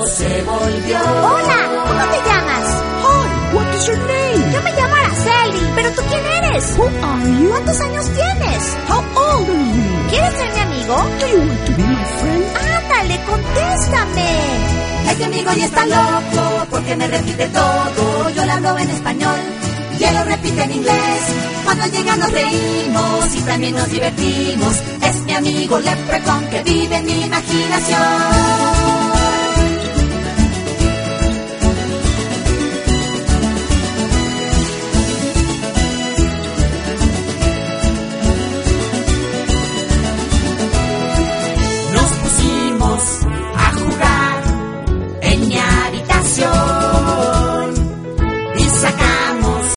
se volvió. Hola, ¿cómo te llamas? Hi, what is your name? Yo me llamo Araceli. ¿Pero tú quién eres? Who are you? ¿Cuántos años tienes? How old are you? ¿Quieres ser mi amigo? Do you want to be my friend? Ándale, contéstame. Este amigo ya está loco porque me repite todo. Yo le hablo en español y él lo repite en inglés. Cuando llega nos reímos y también nos divertimos. Es mi amigo Leprechaun que vive en mi imaginación.